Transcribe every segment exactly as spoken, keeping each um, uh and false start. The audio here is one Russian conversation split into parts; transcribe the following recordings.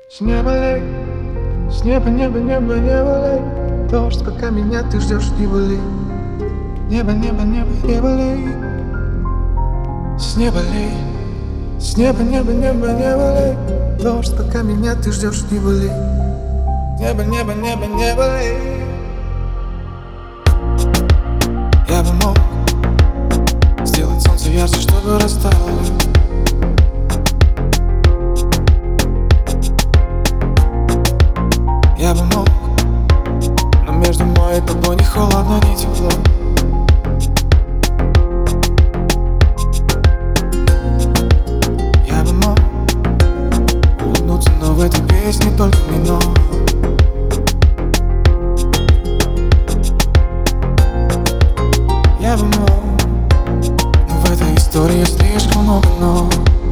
С неба лей, с неба, небо, небо, небо лей. Дождь, пока меня ты ждешь, не болей. Небо, небо, небо, небо лей. С неба лей, с неба, небо, небо, небо лей. Дождь, пока меня ты ждешь, не болей. Небо, небо, небо, небо лей. Я бы мог сделать солнце ярче, чтобы растало. Я бы мог, но между мной и тобой ни холодно, ни тепло. Я бы мог улыбнуться, но в этой песне только минор. Я бы мог, но в этой истории слишком много но.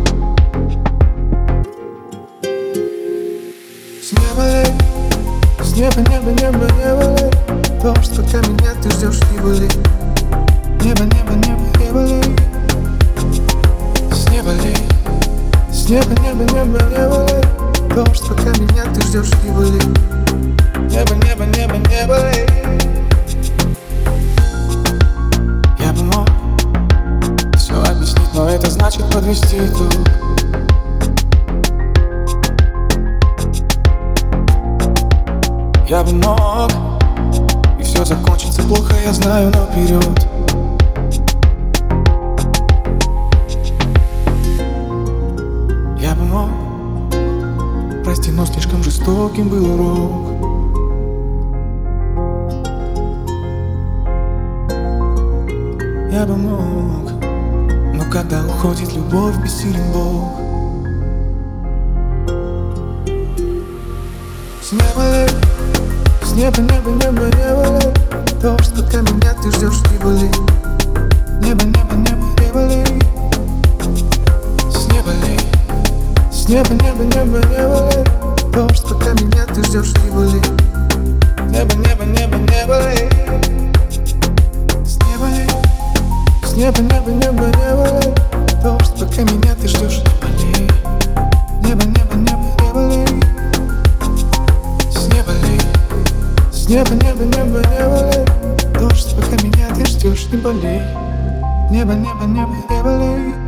С неба лей, с неба, небо, небо, небо лей. Дождь, пока меня ты ждешь, не болей. Небо, небо, небо, небо лей. С неба лей, с неба, небо, небо, небо лей. Дождь, пока меня ты ждешь, не болей. Небо, небо, небо, небо лей. Я бы мог все объяснить, но это значит подвести итог. Я бы мог, и все закончится плохо, я знаю наперед. Я бы мог, прости, но слишком жестоким был урок. Я бы мог, но когда уходит любовь, бессилен Бог. С неба лей, с неба, небо, небо, небо лей. Дождь, пока меня ты ждешь, не болей. Небо, небо, небо, небо лей. С неба лей, с неба, небо, небо, небо лей. Дождь, пока меня ты ждешь, не болей. Небо, небо, небо, небо лей. С неба лей, с неба, небо, небо, небо лей. Дождь, пока меня ты ждешь, не болей. Небо, небо, небо, небо лей. С неба лей, с неба, небо, небо, небо лей. Дождь, пока меня ты ждешь, не болей. Небо, небо, небо, небо лей.